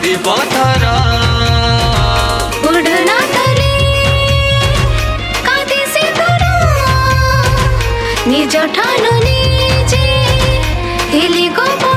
लदी पथर उड़ना तले कांदे सिंदूर निज ठानु निजे हेली गोबर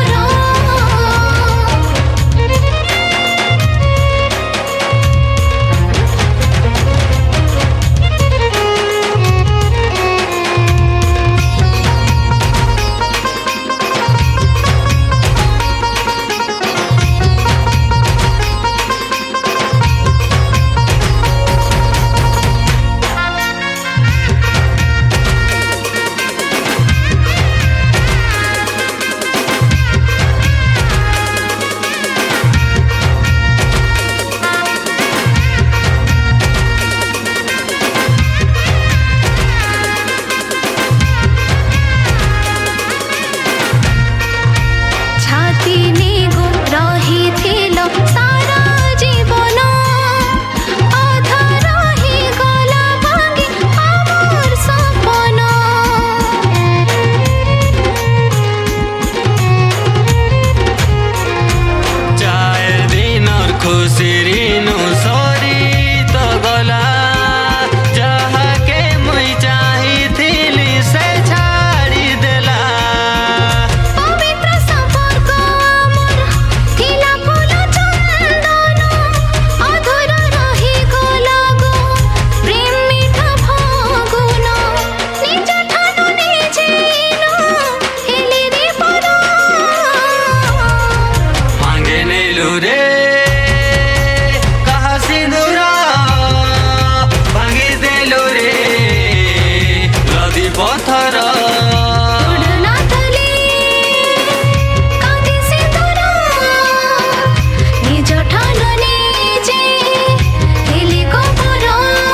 खुसिरिनु सरी तो गला जहाँ के मुई चाही थिली से छाड़ी देला पवित्र संपर्क अमर थिला फूल चंदन अधूरा रही गला गो प्रेम मीठा फागुन निज ठानु निजे हेली रे पर मांगे नेलु रे पथर उड़ना तले कांदे सिंदूर निज ठानु निजे हेली गोबर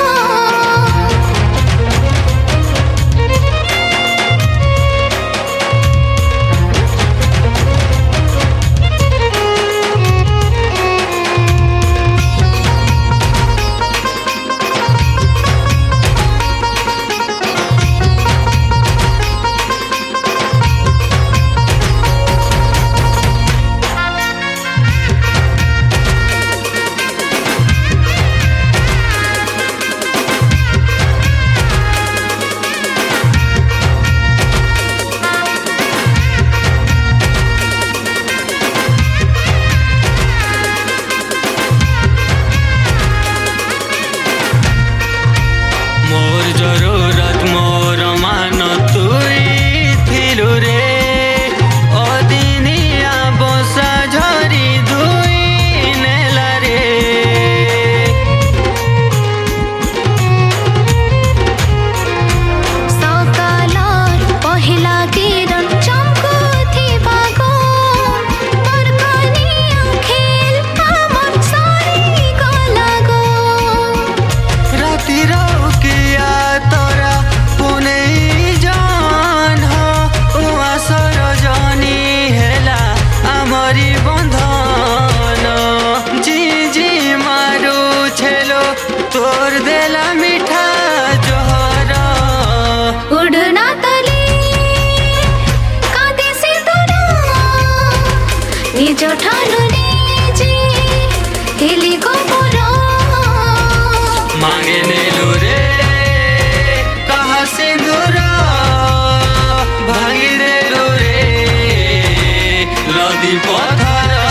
मोर जरूरत मोर मान तुई थिलु रे अदिनिया बसा झरी धुई नेला रे सकालर पहिला किरण चमकुथिबा गो बर्खनिया खेल हमर सरी गला गो राति किया तोरा पुने जान उआसर जनी हेला आमरी बंधन जी जी मारू छेलो तोर देला मीठा जोहर उड़ना तले कांदे सिंदूर निज ठानु निजे हेली गोबर मांगे नेलु रे कहा सिंदूर भांगी देलु रे लदी पथर